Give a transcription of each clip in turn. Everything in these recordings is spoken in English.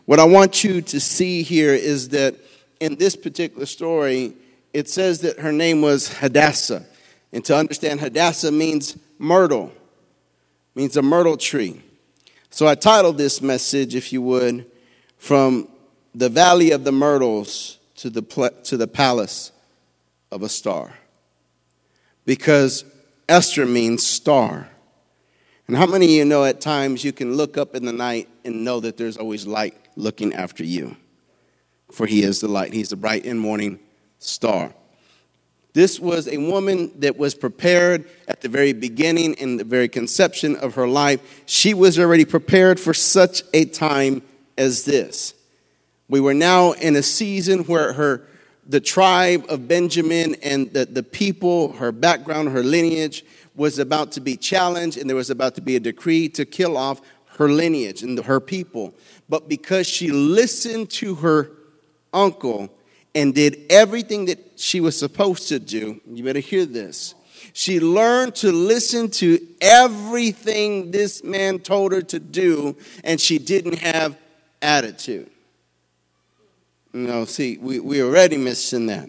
What I want you to see here is that in this particular story, it says that her name was Hadassah. And to understand, Hadassah means myrtle, means a myrtle tree. So I titled this message, if you would, From the Valley of the Myrtles to the Palace of a Star. Because Esther means star. And how many of you know at times you can look up in the night and know that there's always light looking after you? For he is the light. He's the bright and morning star. This was a woman that was prepared at the very beginning, in the very conception of her life. She was already prepared for such a time as this. We were now in a season where the tribe of Benjamin and the people, her background, her lineage, was about to be challenged, and there was about to be a decree to kill off her lineage and her people. But because she listened to her uncle and did everything that she was supposed to do, you better hear this. She learned to listen to everything this man told her to do, and she didn't have attitude. No, see, we already missing that.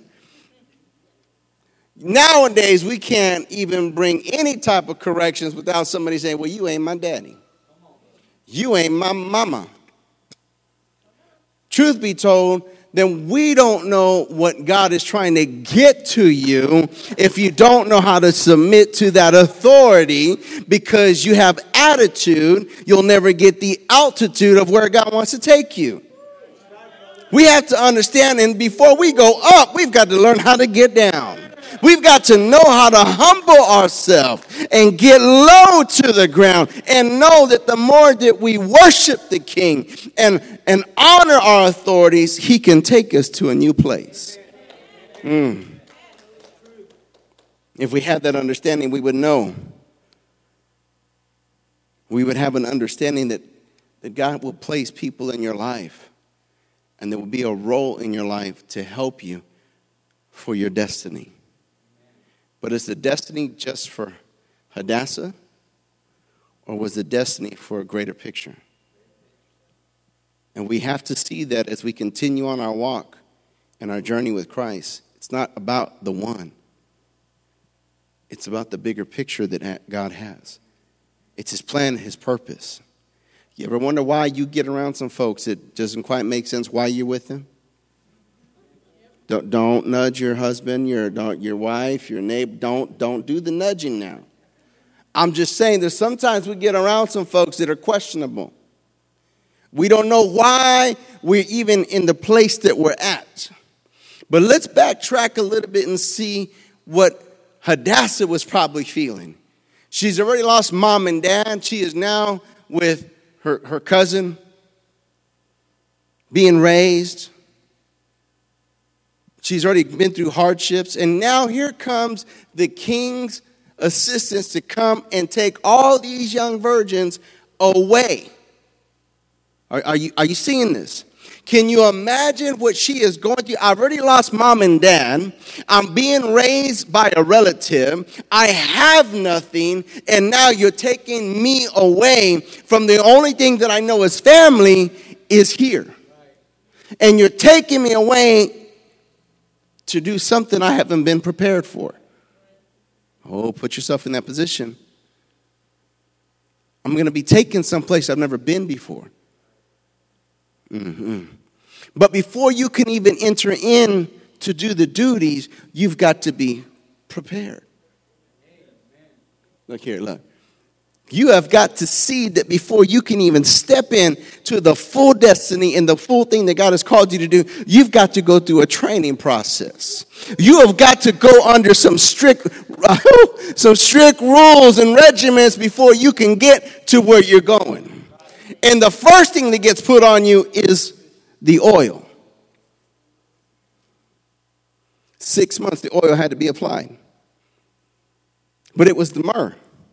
Nowadays, we can't even bring any type of corrections without somebody saying, well, you ain't my daddy. You ain't my mama. Truth be told, then we don't know what God is trying to get to you if you don't know how to submit to that authority. Because you have attitude, you'll never get the altitude of where God wants to take you. We have to understand, and before we go up, we've got to learn how to get down. We've got to know how to humble ourselves and get low to the ground and know that the more that we worship the King and honor our authorities, he can take us to a new place. If we had that understanding, we would know. We would have an understanding that God will place people in your life, and there will be a role in your life to help you for your destiny. But is the destiny just for Hadassah, or was the destiny for a greater picture? And we have to see that as we continue on our walk and our journey with Christ. It's not about the one. It's about the bigger picture that God has. It's his plan, his purpose. You ever wonder why you get around some folks it doesn't quite make sense why you're with them? Don't nudge your husband, your wife, your neighbor. Don't do the nudging now. I'm just saying that sometimes we get around some folks that are questionable. We don't know why we're even in the place that we're at. But let's backtrack a little bit and see what Hadassah was probably feeling. She's already lost mom and dad. She is now with her cousin being raised. She's already been through hardships. And now here comes the king's assistants to come and take all these young virgins away. Are you seeing this? Can you imagine what she is going through? I've already lost mom and dad. I'm being raised by a relative. I have nothing. And now you're taking me away from the only thing that I know as family is here. And you're taking me away to do something I haven't been prepared for. Oh, put yourself in that position. I'm going to be taken someplace I've never been before. But before you can even enter in to do the duties, you've got to be prepared. Look here, look. You have got to see that before you can even step in to the full destiny and the full thing that God has called you to do, you've got to go through a training process. You have got to go under some strict rules and regiments before you can get to where you're going. And the first thing that gets put on you is the oil. 6 months the oil had to be applied. But it was the myrrh.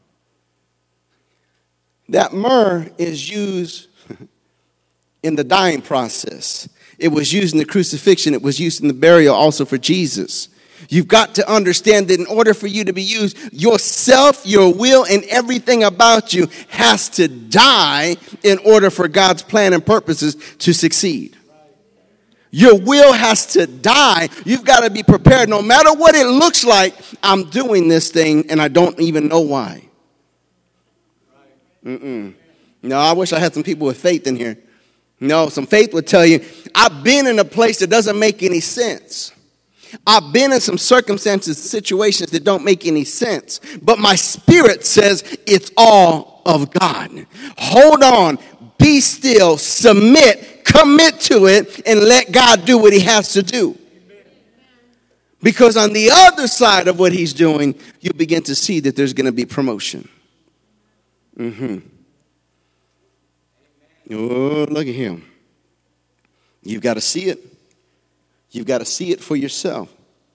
That myrrh is used in the dying process. It was used in the crucifixion. It was used in the burial also for Jesus. You've got to understand that in order for you to be used, yourself, your will, and everything about you has to die in order for God's plan and purposes to succeed. Your will has to die. You've got to be prepared. No matter what it looks like, I'm doing this thing and I don't even know why. No, I wish I had some people with faith in here. No, some faith would tell you, I've been in a place that doesn't make any sense. I've been in some circumstances, situations that don't make any sense. But my spirit says it's all of God. Hold on, be still, submit, commit to it, and let God do what he has to do. Because on the other side of what he's doing, you begin to see that there's going to be promotion. Oh, look at him. You've got to see it. You've got to see it for yourself.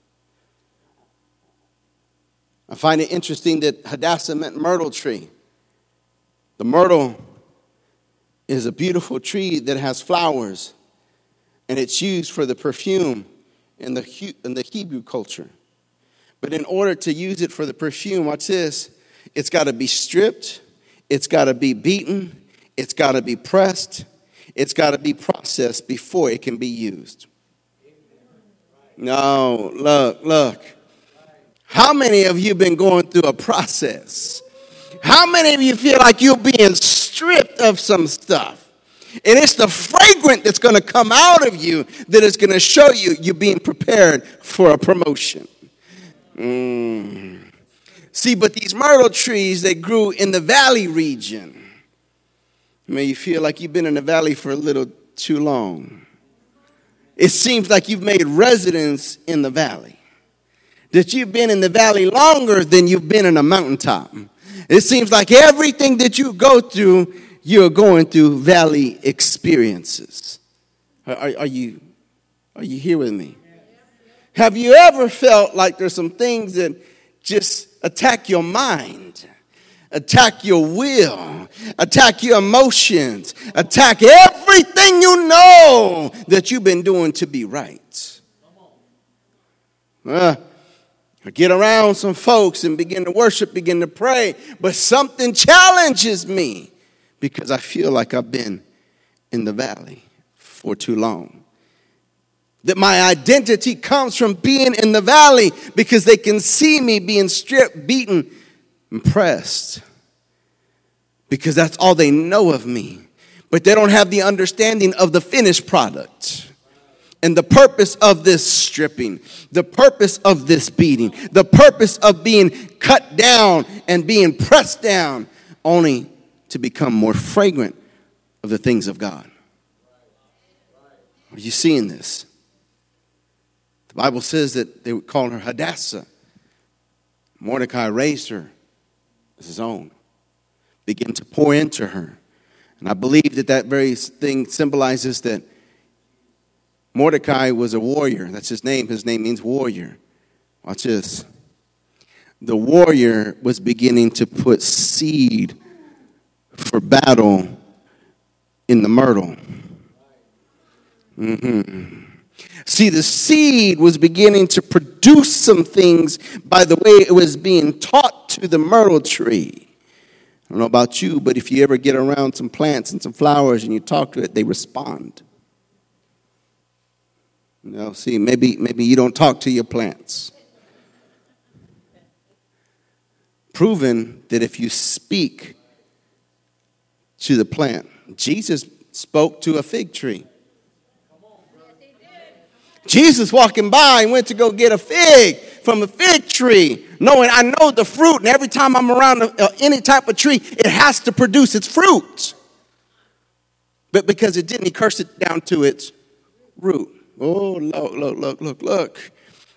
I find it interesting that Hadassah meant myrtle tree. The myrtle is a beautiful tree that has flowers, and it's used for the perfume in the Hebrew culture. But in order to use it for the perfume, watch this, it's got to be stripped, it's got to be beaten, it's got to be pressed, it's got to be processed before it can be used. No, look. How many of you been going through a process? How many of you feel like you're being stripped of some stuff? And it's the fragrance that's going to come out of you that is going to show you being prepared for a promotion. See, but these myrtle trees, they grew in the valley region. May you feel like you've been in the valley for a little too long. It seems like you've made residence in the valley. That you've been in the valley longer than you've been in a mountaintop. It seems like everything that you go through, you're going through valley experiences. Are you here with me? Have you ever felt like there's some things that just attack your mind, attack your will, attack your emotions, attack everything you know that you've been doing to be right? I get around some folks and begin to worship, begin to pray, but something challenges me because I feel like I've been in the valley for too long. That my identity comes from being in the valley because they can see me being stripped, beaten, and pressed. Because that's all they know of me. But they don't have the understanding of the finished product. And the purpose of this stripping, the purpose of this beating, the purpose of being cut down and being pressed down, only to become more fragrant of the things of God. Are you seeing this? The Bible says that they would call her Hadassah. Mordecai raised her as his own, began to pour into her. And I believe that very thing symbolizes that Mordecai was a warrior. That's his name. His name means warrior. Watch this. The warrior was beginning to put seed for battle in the myrtle. See, the seed was beginning to produce some things by the way it was being taught to the myrtle tree. I don't know about you, but if you ever get around some plants and some flowers and you talk to it, they respond. See, maybe you don't talk to your plants. Proven that if you speak to the plant, Jesus spoke to a fig tree. Jesus walking by and went to go get a fig from a fig tree, knowing I know the fruit, and every time I'm around any type of tree, it has to produce its fruit. But because it didn't, he cursed it down to its root. Oh, look.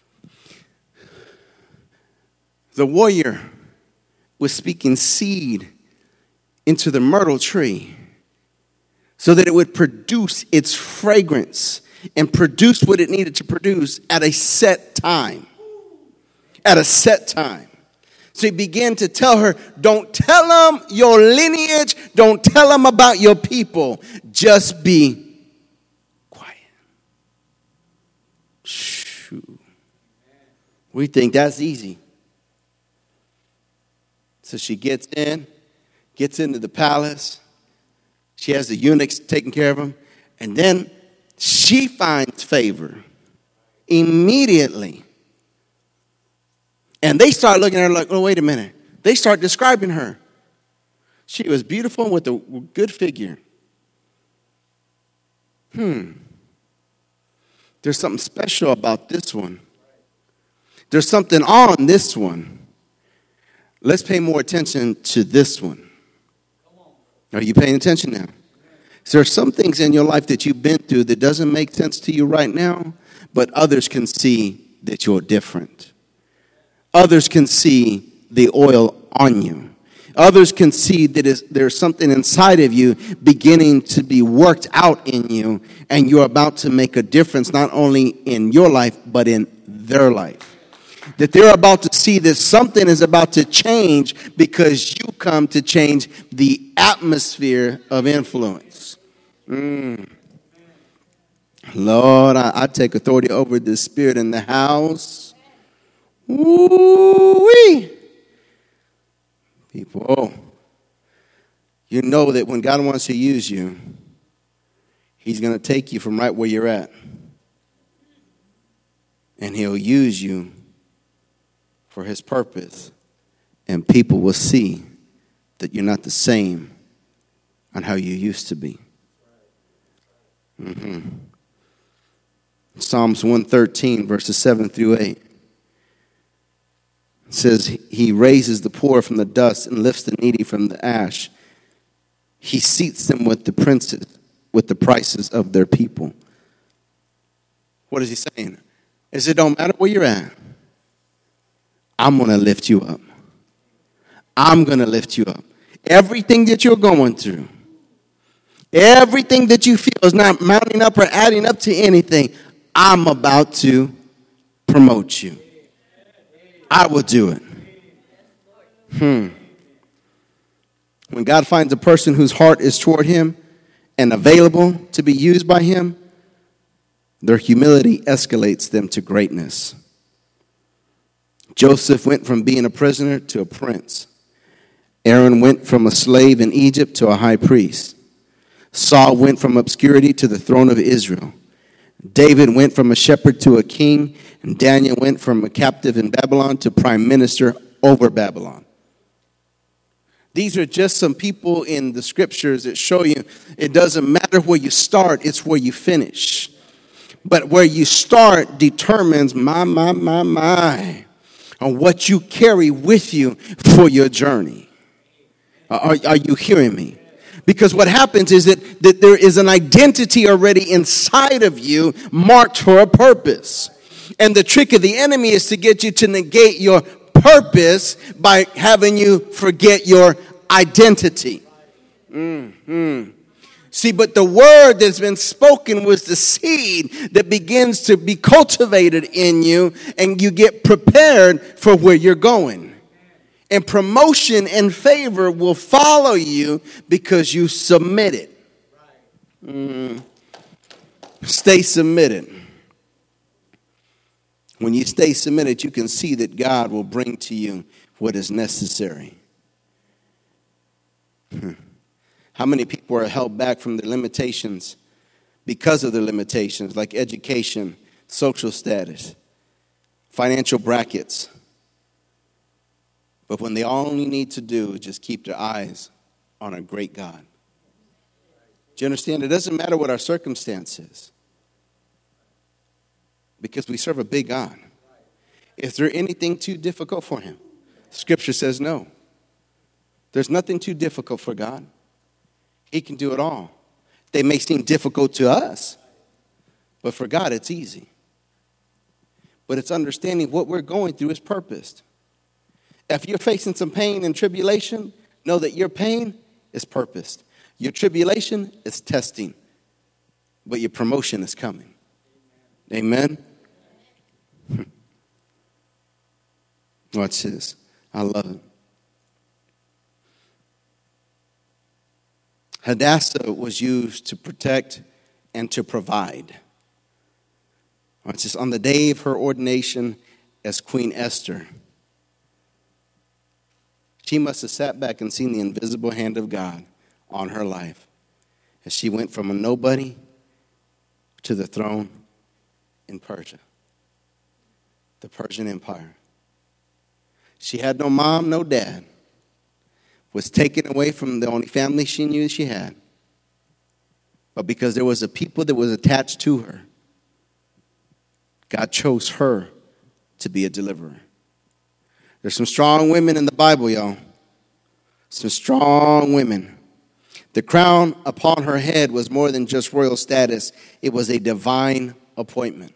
The warrior was speaking seed into the myrtle tree so that it would produce its fragrance and produce what it needed to produce at a set time. At a set time. So he began to tell her, don't tell them your lineage, don't tell them about your people, just be quiet. Shoo. We think that's easy. So she gets into the palace. She has the eunuchs taking care of him. And then she finds favor immediately. And they start looking at her like, oh, wait a minute. They start describing her. She was beautiful with a good figure. There's something special about this one. There's something on this one. Let's pay more attention to this one. Are you paying attention now? So there are some things in your life that you've been through that doesn't make sense to you right now, but others can see that you're different. Others can see the oil on you. Others can see that there's something inside of you beginning to be worked out in you, and you're about to make a difference not only in your life, but in their life. That they're about to see that something is about to change because you come to change the atmosphere of influence. Lord, I take authority over the spirit in the house. Ooh-wee. People, you know that when God wants to use you, he's going to take you from right where you're at. And he'll use you for his purpose. And people will see that you're not the same on how you used to be. Psalms 113, verses 7 through 8. It says, he raises the poor from the dust and lifts the needy from the ash. He seats them with the princes, with the prices of their people. What is he saying? Is it don't matter where you're at. I'm going to lift you up. I'm going to lift you up. Everything that you're going through, everything that you feel is not mounting up or adding up to anything, I'm about to promote you. I will do it. When God finds a person whose heart is toward him and available to be used by him, their humility escalates them to greatness. Joseph went from being a prisoner to a prince. Aaron went from a slave in Egypt to a high priest. Saul went from obscurity to the throne of Israel. David went from a shepherd to a king, and Daniel went from a captive in Babylon to prime minister over Babylon. These are just some people in the scriptures that show you it doesn't matter where you start, it's where you finish. But where you start determines on what you carry with you for your journey. Are you hearing me? Because what happens is that there is an identity already inside of you marked for a purpose. And the trick of the enemy is to get you to negate your purpose by having you forget your identity. See, but the word that's been spoken was the seed that begins to be cultivated in you, and you get prepared for where you're going. And promotion and favor will follow you because you submitted. Stay submitted. When you stay submitted, you can see that God will bring to you what is necessary. How many people are held back from their limitations because of their limitations, like education, social status, financial brackets? But when they only need to do is just keep their eyes on a great God. Do you understand? It doesn't matter what our circumstance is, because we serve a big God. Is there anything too difficult for him? Scripture says no. There's nothing too difficult for God. He can do it all. They may seem difficult to us, but for God it's easy. But it's understanding what we're going through is purposed. If you're facing some pain and tribulation, know that your pain is purposed. Your tribulation is testing, but your promotion is coming. Amen? Watch this. I love it. Hadassah was used to protect and to provide. Watch this. On the day of her ordination as Queen Esther. She must have sat back and seen the invisible hand of God on her life as she went from a nobody to the throne in Persia, the Persian Empire. She had no mom, no dad, was taken away from the only family she knew she had. But because there was a people that was attached to her, God chose her to be a deliverer. There's some strong women in the Bible, y'all. Some strong women. The crown upon her head was more than just royal status. It was a divine appointment.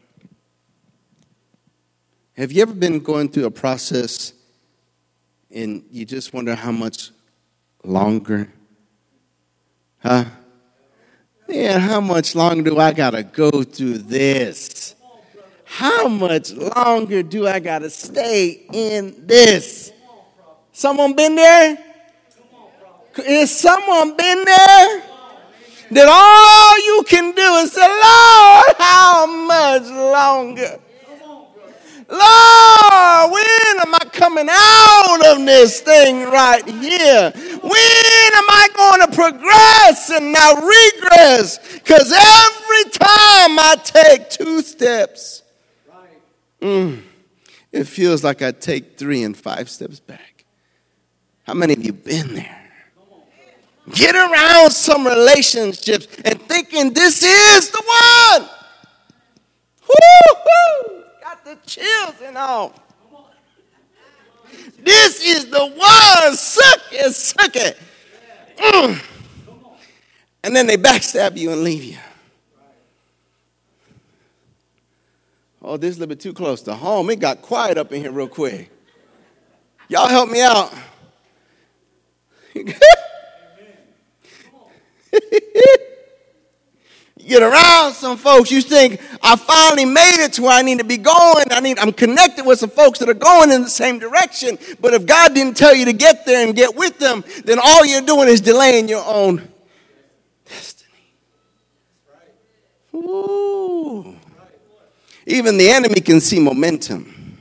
Have you ever been going through a process and you just wonder how much longer? Huh? Yeah, how much longer do I got to go through this? How much longer do I got to stay in this? Someone been there? Is someone been there? That all you can do is say, Lord, how much longer? Lord, when am I coming out of this thing right here? When am I going to progress and not regress? Because every time I take 2 steps, it feels like I take 3 and 5 steps back. How many of you been there? Get around some relationships and thinking this is the one. Woo-hoo! Got the chills and all. This is the one. Suck it. And then they backstab you and leave you. Oh, this is a little bit too close to home. It got quiet up in here real quick. Y'all help me out. You get around some folks, you think, I finally made it to where I need to be going. I'm connected with some folks that are going in the same direction. But if God didn't tell you to get there and get with them, then all you're doing is delaying your own destiny. Ooh. Even the enemy can see momentum.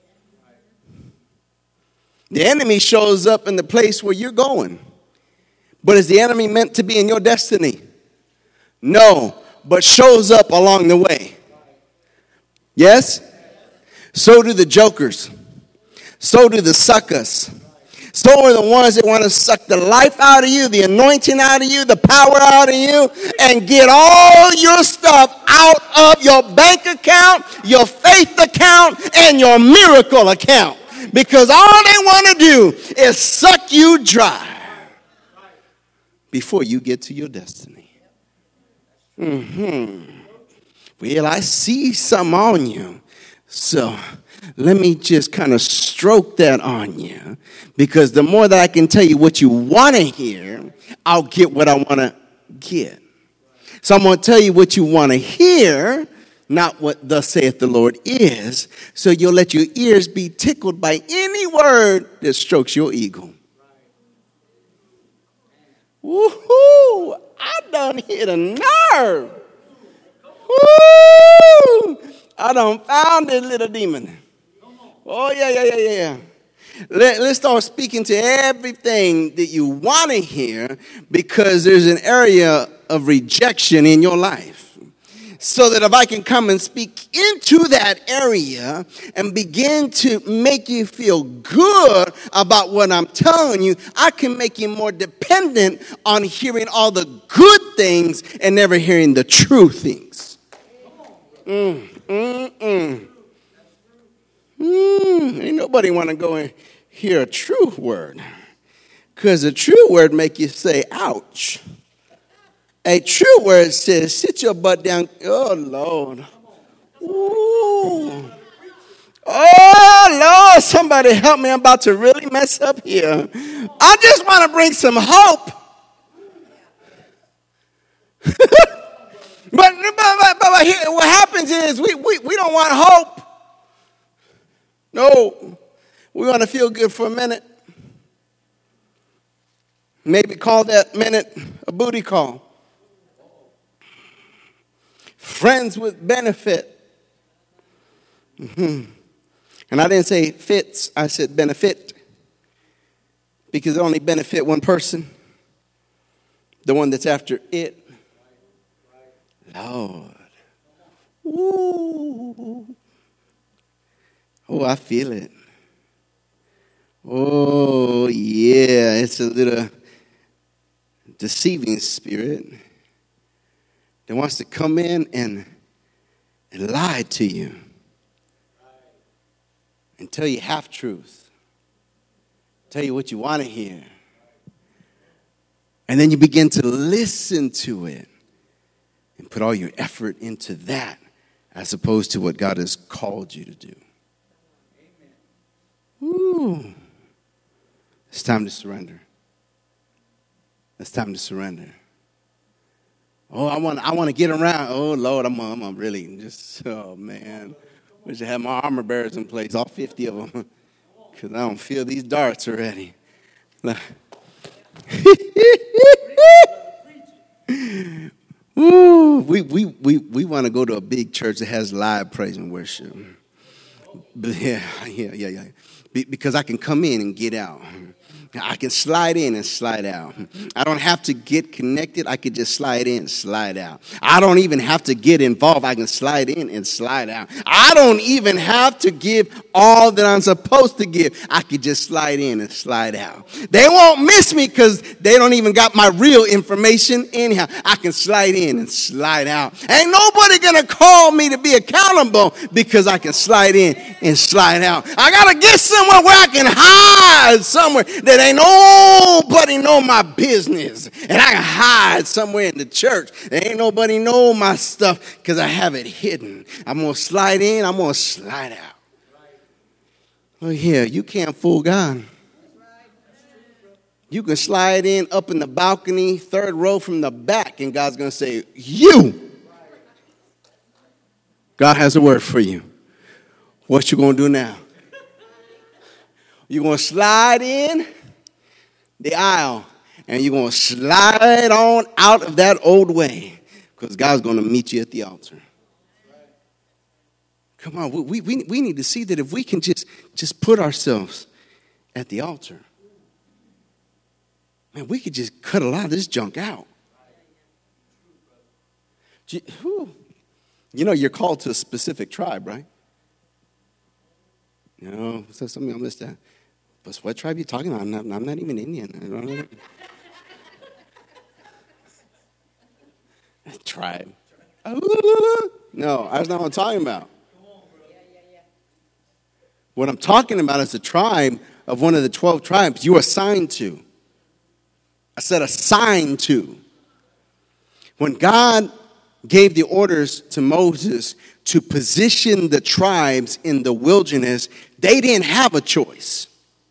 The enemy shows up in the place where you're going. But is the enemy meant to be in your destiny? No, but shows up along the way. Yes? So do the jokers. So do the suckers. So are the ones that want to suck the life out of you, the anointing out of you, the power out of you, and get all your stuff out of your bank account, your faith account, and your miracle account. Because all they want to do is suck you dry before you get to your destiny. Well, I see some on you, so let me just kind of stroke that on you, because the more that I can tell you what you want to hear, I'll get what I want to get. So I'm going to tell you what you want to hear, not what thus saith the Lord is, so you'll let your ears be tickled by any word that strokes your ego. Woohoo! I done hit a nerve. Woo! I done found this little demon. Oh, yeah. Let's start speaking to everything that you want to hear, because there's an area of rejection in your life. So that if I can come and speak into that area and begin to make you feel good about what I'm telling you, I can make you more dependent on hearing all the good things and never hearing the true things. Ain't nobody want to go and hear a true word, because a true word make you say, ouch. A true word says, sit your butt down. Oh, Lord. Ooh. Oh, Lord, somebody help me. I'm about to really mess up here. I just want to bring some hope. but here, what happens is we don't want hope. No. We want to feel good for a minute. Maybe call that minute a booty call. Friends with benefit. And I didn't say fits, I said benefit. Because it only benefit one person. The one that's after it. Lord. Ooh. Oh, I feel it. Oh, yeah. It's a little deceiving spirit that wants to come in and lie to you and tell you half truth, tell you what you want to hear, and then you begin to listen to it and put all your effort into that as opposed to what God has called you to do. Ooh. It's time to surrender. It's time to surrender. Oh, I want to get around. Oh, Lord, I'm really just, oh, man. Wish I had my armor bearers in place, all 50 of them, because I don't feel these darts already. Ooh, we want to go to a big church that has live praise and worship. Yeah. Because I can come in and get out. I can slide in and slide out. I don't have to get connected. I can just slide in and slide out. I don't even have to get involved. I can slide in and slide out. I don't even have to give all that I'm supposed to give. I could just slide in and slide out. They won't miss me because they don't even got my real information anyhow. I can slide in and slide out. Ain't nobody going to call me to be accountable because I can slide in and slide out. I got to get somewhere where I can hide somewhere that ain't nobody know my business. And I can hide somewhere in the church. There ain't nobody know my stuff because I have it hidden. I'm going to slide in. I'm going to slide out. Oh, yeah, you can't fool God. You can slide in up in the balcony, third row from the back, and God's going to say, you. God has a word for you. What you going to do now? You're going to slide in the aisle, and you're going to slide on out of that old way because God's going to meet you at the altar. Come on, we need to see that if we can just put ourselves at the altar, man, we could just cut a lot of this junk out. You know, you're called to a specific tribe, right? You know, so some of y'all missed that. But what tribe are you talking about? I'm not even Indian. Tribe. No, that's not what I'm talking about. What I'm talking about is the tribe of one of the 12 tribes you are assigned to. I said assigned to. When God gave the orders to Moses to position the tribes in the wilderness, they didn't have a choice.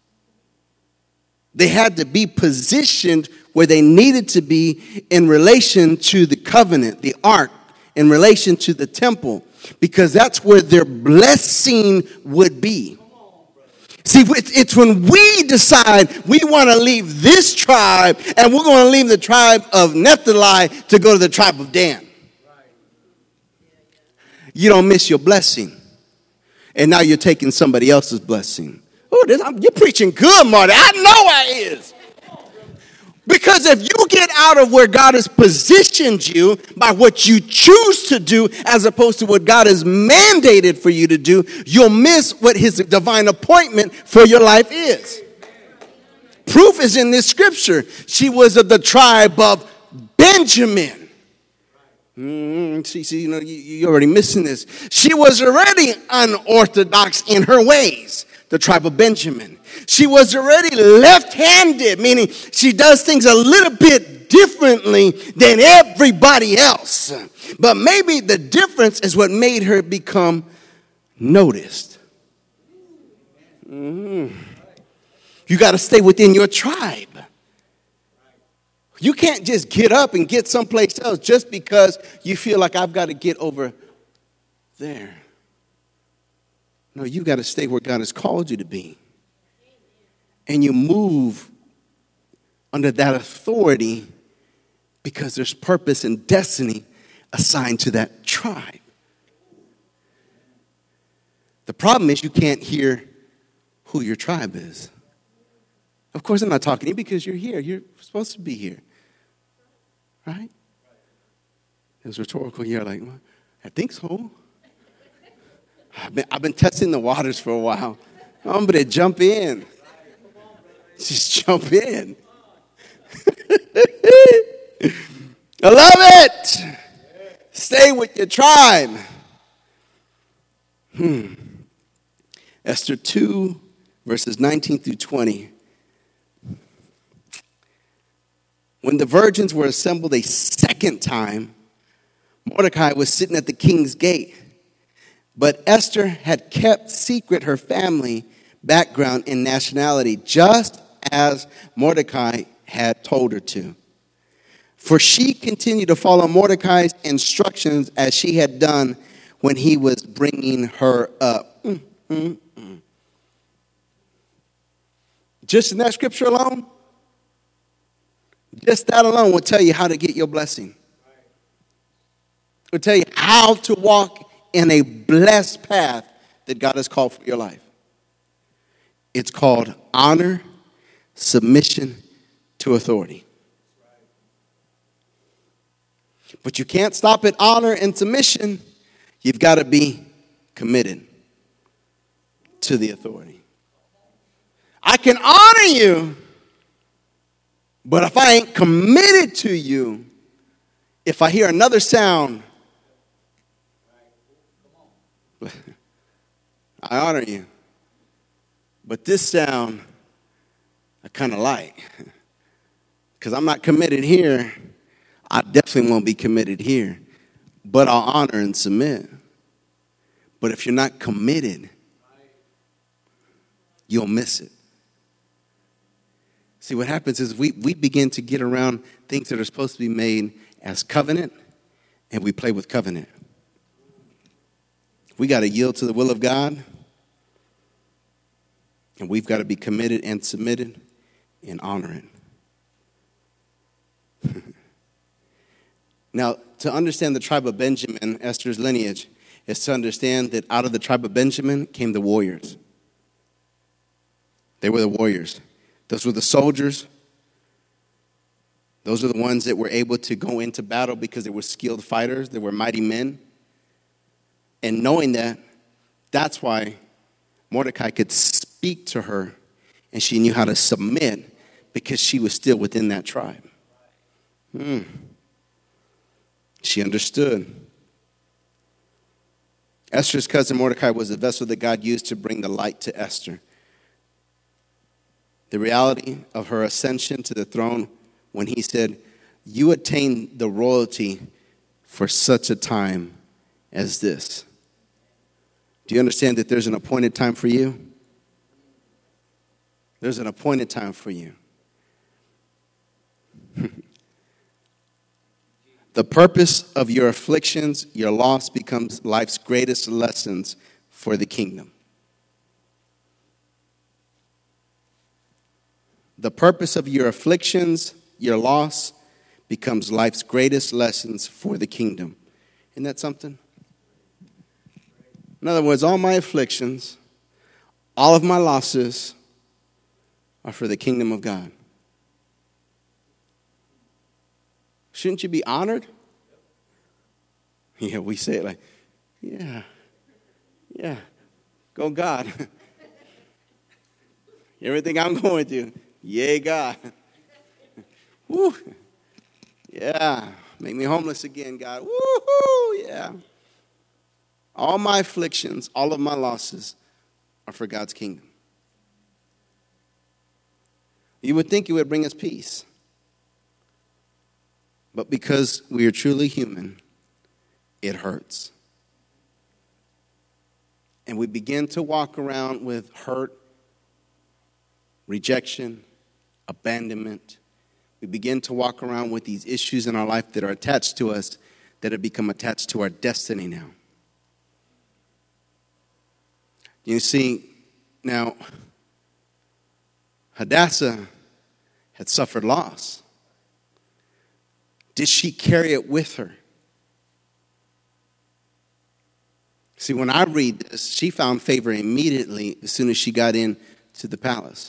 They had to be positioned where they needed to be in relation to the covenant, the ark, in relation to the temple, because that's where their blessing would be. See, it's when we decide we want to leave this tribe and we're going to leave the tribe of Naphtali to go to the tribe of Dan. You don't miss your blessing. And now you're taking somebody else's blessing. Oh, you're preaching good, Marty. I know I is. Because if you get out of where God has positioned you by what you choose to do as opposed to what God has mandated for you to do, you'll miss what his divine appointment for your life is. Proof is in this scripture. She was of the tribe of Benjamin. See, you know, you're already missing this. She was already unorthodox in her ways, the tribe of Benjamin. She was already left-handed, meaning she does things a little bit differently than everybody else. But maybe the difference is what made her become noticed. You got to stay within your tribe. You can't just get up and get someplace else just because you feel like I've got to get over there. No, you got to stay where God has called you to be. And you move under that authority because there's purpose and destiny assigned to that tribe. The problem is you can't hear who your tribe is. Of course, I'm not talking to you because you're here. You're supposed to be here. Right? It was rhetorical. You're like, well, I think so. I've been testing the waters for a while. I'm going to jump in. Just jump in. I love it. Stay with your tribe. Esther 2, verses 19 through 20. When the virgins were assembled a second time, Mordecai was sitting at the king's gate. But Esther had kept secret her family background and nationality, just as Mordecai had told her to. For she continued to follow Mordecai's instructions as she had done when he was bringing her up. Just in that scripture alone, just that alone will tell you how to get your blessing. It will tell you how to walk in a blessed path that God has called for your life. It's called honor, submission to authority. But you can't stop at honor and submission. You've got to be committed to the authority. I can honor you, but if I ain't committed to you, if I hear another sound, I honor you. But this sound, I kind of like. Because I'm not committed here. I definitely won't be committed here. But I'll honor and submit. But if you're not committed, you'll miss it. See, what happens is we begin to get around things that are supposed to be made as covenant, and we play with covenant. We got to yield to the will of God, and we've got to be committed and submitted and honoring. Now, to understand the tribe of Benjamin, Esther's lineage, is to understand that out of the tribe of Benjamin came the warriors. They were the warriors. Those were the soldiers. Those are the ones that were able to go into battle because they were skilled fighters. They were mighty men. And knowing that, that's why Mordecai could speak to her and she knew how to submit because she was still within that tribe. She understood. Esther's cousin Mordecai was the vessel that God used to bring the light to Esther. The reality of her ascension to the throne when he said, you attain the royalty for such a time as this. Do you understand that there's an appointed time for you? There's an appointed time for you. The purpose of your afflictions, your loss, becomes life's greatest lessons for the kingdom. The purpose of your afflictions, your loss, becomes life's greatest lessons for the kingdom. Isn't that something? In other words, all my afflictions, all of my losses are for the kingdom of God. Shouldn't you be honored? Yeah, we say it like, yeah, go God. Everything I'm going through, yay, God. Woo. Yeah, make me homeless again, God. Woo-hoo, yeah. All my afflictions, all of my losses are for God's kingdom. You would think it would bring us peace. But because we are truly human, it hurts. And we begin to walk around with hurt, rejection, abandonment. We begin to walk around with these issues in our life that are attached to us, that have become attached to our destiny now. You see, now, Hadassah had suffered loss. Did she carry it with her? See, when I read this, she found favor immediately as soon as she got into the palace.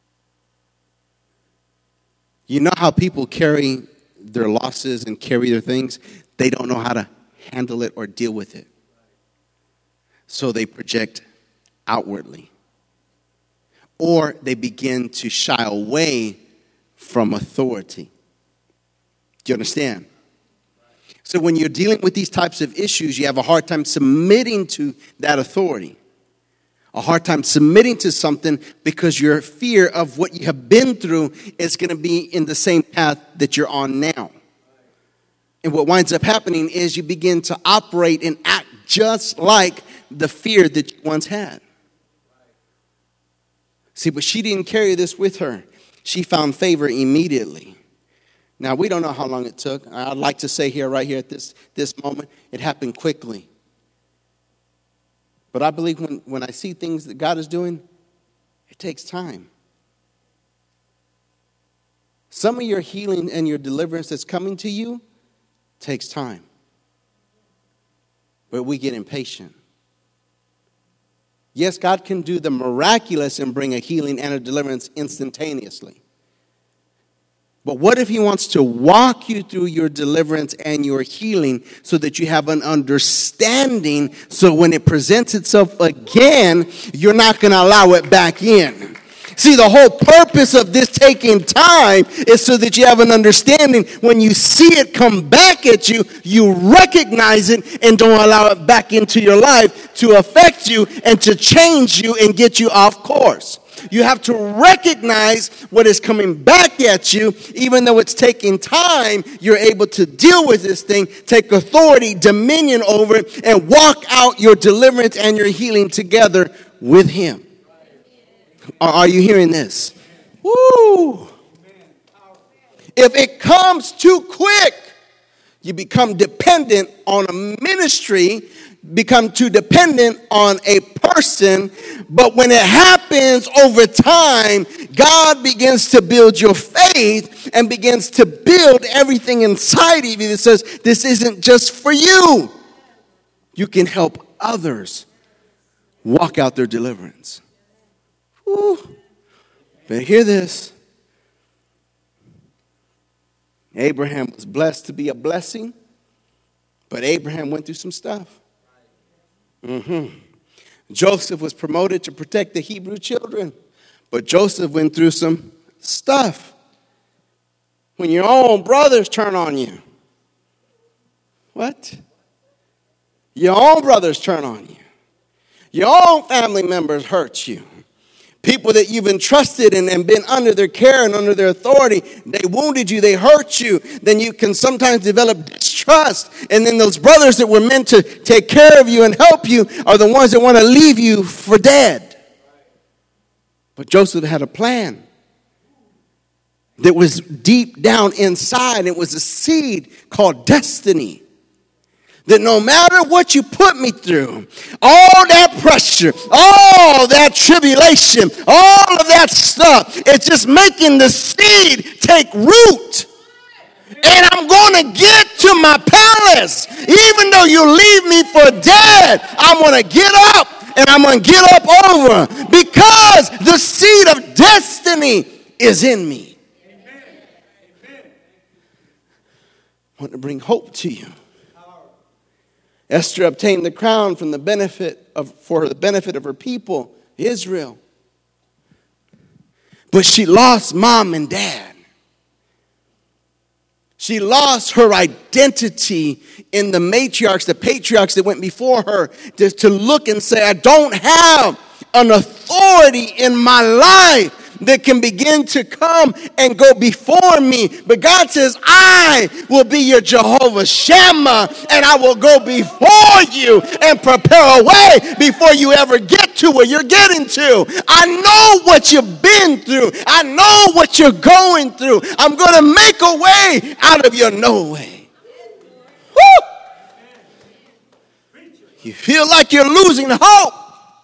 You know how people carry their losses and carry their things? They don't know how to handle it or deal with it. So they project outwardly. Or they begin to shy away from authority. Do you understand? So when you're dealing with these types of issues, you have a hard time submitting to that authority. A hard time submitting to something because your fear of what you have been through is going to be in the same path that you're on now. And what winds up happening is you begin to operate and act just like the fear that you once had. See, but she didn't carry this with her. She found favor immediately. Now, we don't know how long it took. I'd like to say here, right here at this moment, it happened quickly. But I believe when I see things that God is doing, it takes time. Some of your healing and your deliverance that's coming to you takes time. But we get impatient. Yes, God can do the miraculous and bring a healing and a deliverance instantaneously. But what if he wants to walk you through your deliverance and your healing so that you have an understanding so when it presents itself again, you're not going to allow it back in? See, the whole purpose of this taking time is so that you have an understanding. When you see it come back at you, you recognize it and don't allow it back into your life to affect you and to change you and get you off course. You have to recognize what is coming back at you. Even though it's taking time, you're able to deal with this thing, take authority, dominion over it, and walk out your deliverance and your healing together with him. Are you hearing this? Woo! If it comes too quick, you become dependent on a ministry, become too dependent on a person. But when it happens over time, God begins to build your faith and begins to build everything inside of you that says, this isn't just for you. You can help others walk out their deliverance. Woo. But hear this. Abraham was blessed to be a blessing, but Abraham went through some stuff. Joseph was promoted to protect the Hebrew children, but Joseph went through some stuff. When your own brothers turn on you. What? Your own brothers turn on you. Your own family members hurt you. People that you've entrusted and been under their care and under their authority, they wounded you, they hurt you. Then you can sometimes develop distrust. And then those brothers that were meant to take care of you and help you are the ones that want to leave you for dead. But Joseph had a plan that was deep down inside. It was a seed called destiny. That no matter what you put me through, all that pressure, all that tribulation, all of that stuff, it's just making the seed take root. And I'm going to get to my palace. Even though you leave me for dead, I'm going to get up and I'm going to get up over because the seed of destiny is in me. I want to bring hope to you. Esther obtained the crown for the benefit of her people, Israel. But she lost mom and dad. She lost her identity in the matriarchs, the patriarchs that went before her, to look and say, I don't have an authority in my life that can begin to come and go before me. But God says, I will be your Jehovah Shammah, and I will go before you and prepare a way before you ever get to where you're getting to. I know what you've been through. I know what you're going through. I'm going to make a way out of your no way. Woo! You feel like you're losing hope.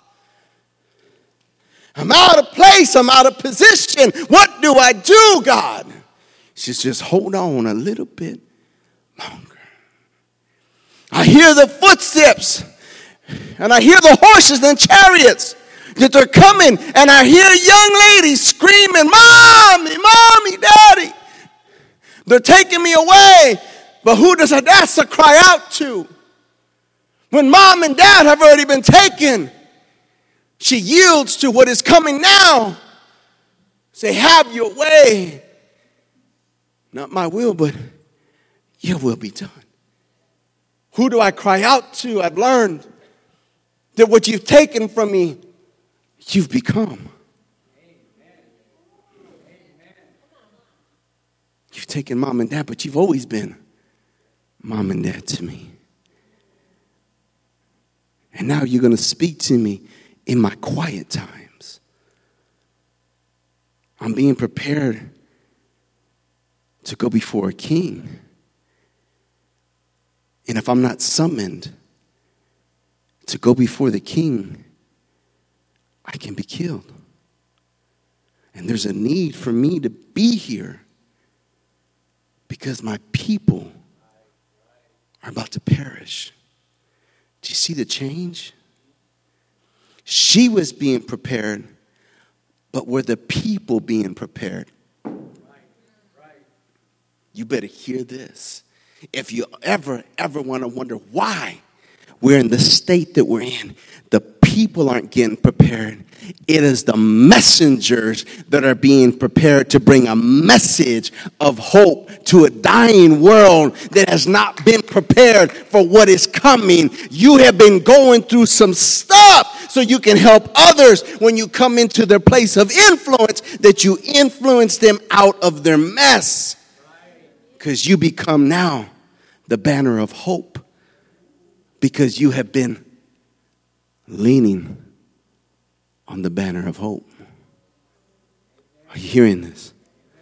I'm out of place. I'm out of position. What do I do, God? She says, just hold on a little bit longer. I hear the footsteps. And I hear the horses and chariots that they're coming. And I hear young ladies screaming, Mommy, Mommy, Daddy. They're taking me away. But who does Hadassah cry out to? When mom and dad have already been taken, she yields to what is coming now. Say, have your way. Not my will, but your will be done. Who do I cry out to? I've learned that what you've taken from me, you've become. You've taken mom and dad, but you've always been mom and dad to me. And now you're going to speak to me in my quiet times. I'm being prepared to go before a king. And if I'm not summoned to go before the king, I can be killed. And there's a need for me to be here because my people are about to perish. Do you see the change? She was being prepared, but were the people being prepared? You better hear this. If you ever want to wonder why we're in the state that we're in, the people aren't getting prepared. It is the messengers that are being prepared to bring a message of hope to a dying world that has not been prepared for what is coming. You have been going through some stuff so you can help others when you come into their place of influence, that you influence them out of their mess. Because you become now the banner of hope, because you have been leaning on the banner of hope. Are you hearing this?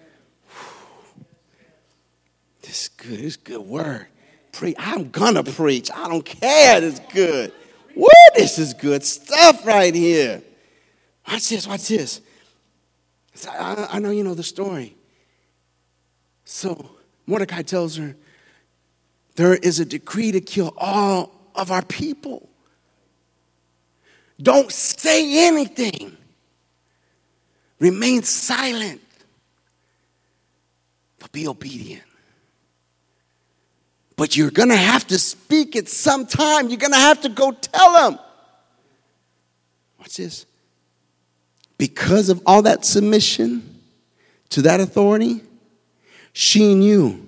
This is good. This is good word. I'm gonna preach. I don't care. It's good. Woo, this is good stuff right here. Watch this. Watch this. I know you know the story. So Mordecai tells her, there is a decree to kill all of our people. Don't say anything. Remain silent. But be obedient. But you're going to have to speak at some time. You're going to have to go tell them. Watch this. Because of all that submission to that authority, she knew.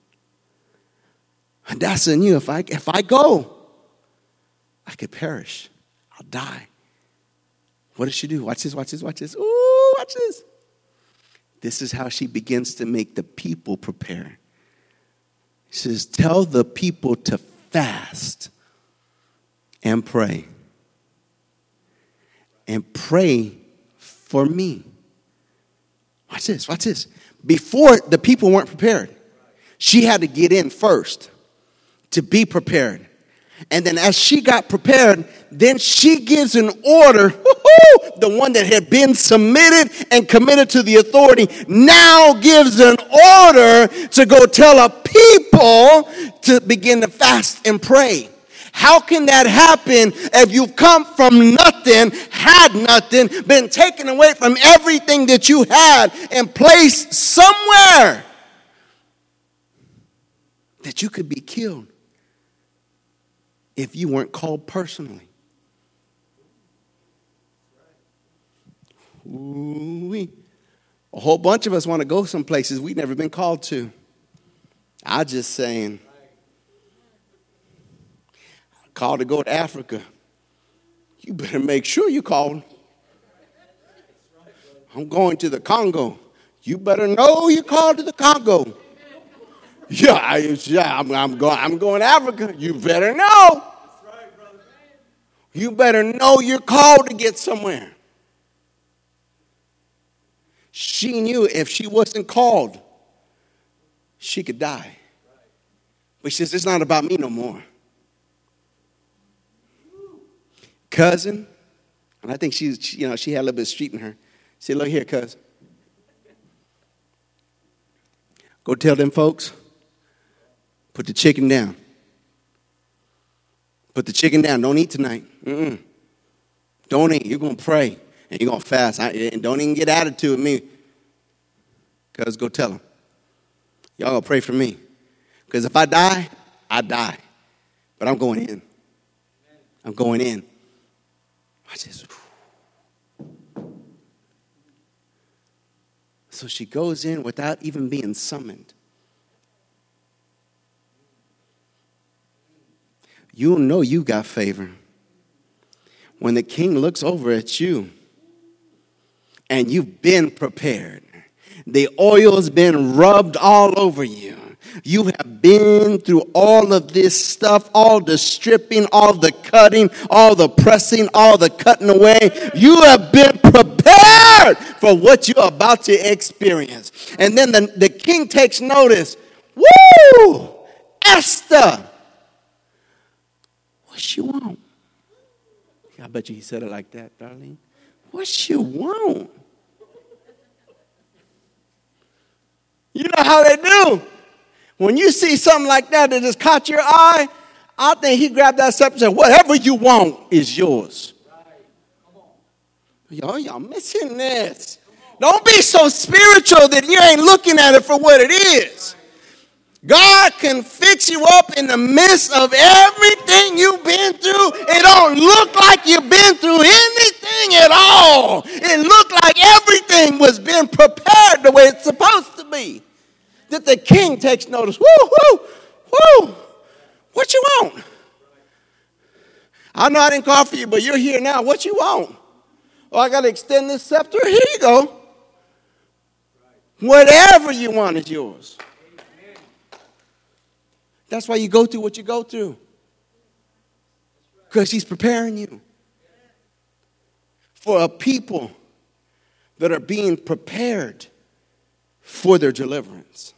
Hadassah knew if I go, I could perish. I'll die. What does she do? Watch this, watch this, watch this. Ooh, watch this. This is how she begins to make the people prepare. She says, tell the people to fast and pray. And pray for me. Watch this, watch this. Before, the people weren't prepared. She had to get in first to be prepared. And then as she got prepared, then she gives an order. The one that had been submitted and committed to the authority now gives an order to go tell a people to begin to fast and pray. How can that happen if you've come from nothing, had nothing, been taken away from everything that you had and placed somewhere that you could be killed if you weren't called personally? Ooh-wee. A whole bunch of us want to go some places we've never been called to. I'm just saying. Called to go to Africa. You better make sure you called. I'm going to the Congo. You better know you're called to the Congo. I'm going to Africa. You better know. You better know you're called to get somewhere. She knew if she wasn't called, she could die. But she says, it's not about me no more. Cousin, and I think she had a little bit of street in her. She said, look here, cousin. Go tell them folks, put the chicken down. Put the chicken down. Don't eat tonight. Don't eat. You're going to pray. And you're going to fast. And don't even get attitude with me. Because go tell them. Y'all going to pray for me. Because if I die, I die. But I'm going in. I'm going in. Watch this. So she goes in without even being summoned. You'll know you got favor when the king looks over at you and you've been prepared. The oil's been rubbed all over you. You have been through all of this stuff, all the stripping, all the cutting, all the pressing, all the cutting away. You have been prepared for what you're about to experience. And then the king takes notice. Woo! Esther! What you want? I bet you he said it like that, darling. What you want? You know how they do. When you see something like that that just caught your eye, I think he grabbed that scepter and said, whatever you want is yours. Y'all missing this. Don't be so spiritual that you ain't looking at it for what it is. God can fix you up in the midst of everything you've been through. It don't look like you've been through anything at all. It looked like everything was being prepared the way it's supposed to be. That the king takes notice. Woo, woo, woo. What you want? I know I didn't call for you, but you're here now. What you want? Oh, I got to extend this scepter. Here you go. Whatever you want is yours. That's why you go through what you go through. Because he's preparing you for a people that are being prepared for their deliverance.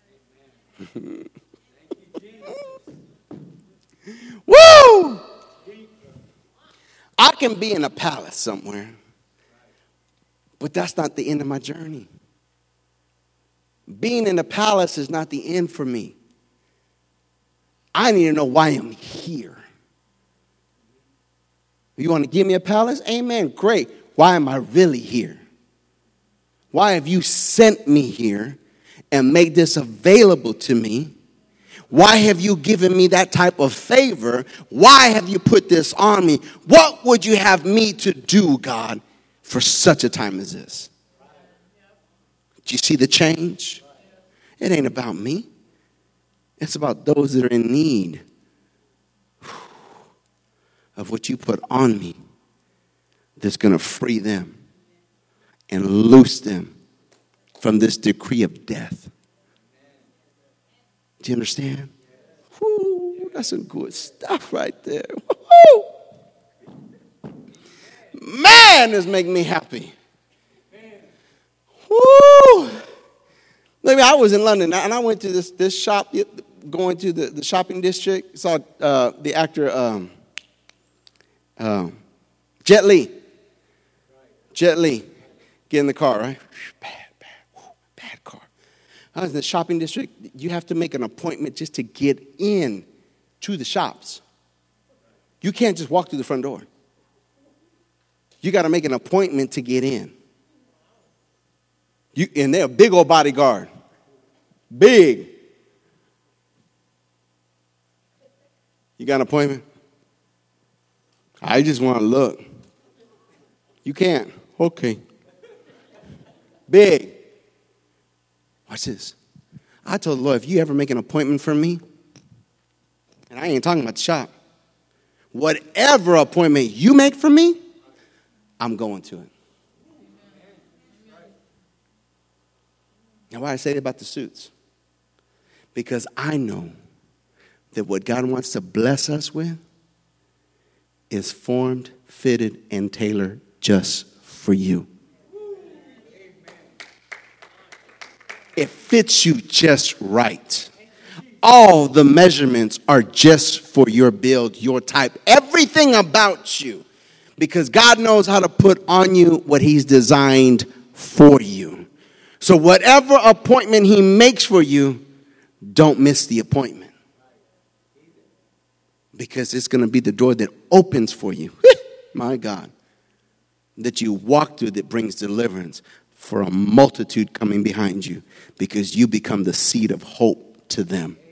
Woo! I can be in a palace somewhere, but that's not the end of my journey. Being in a palace is not the end for me. I need to know why I'm here. You want to give me a palace? Amen. Great. Why am I really here? Why have you sent me here and made this available to me? Why have you given me that type of favor? Why have you put this on me? What would you have me to do, God, for such a time as this? Do you see the change? It ain't about me. It's about those that are in need of what you put on me that's going to free them and loose them from this decree of death. Do you understand? Woo, that's some good stuff right there. Woo! Man, this makes me happy. Woo! Maybe I was in London and I went to this shop, going to the shopping district. Saw the actor Jet Li. Jet Li. Get in the car, right? Bad car. I was in the shopping district. You have to make an appointment just to get in to the shops. You can't just walk through the front door. You got to make an appointment to get in. And they're a big old bodyguard. Big. You got an appointment? I just want to look. You can't. Okay. Big. Watch this. I told the Lord, if you ever make an appointment for me, and I ain't talking about the shop, whatever appointment you make for me, I'm going to it. Now, why I say about the suits? Because I know that what God wants to bless us with is formed, fitted, and tailored just for you. It fits you just right. All the measurements are just for your build, your type, everything about you. Because God knows how to put on you what he's designed for you. So whatever appointment he makes for you, don't miss the appointment. Because it's going to be the door that opens for you. My God. That you walk through that brings deliverance for a multitude coming behind you. Because you become the seed of hope to them.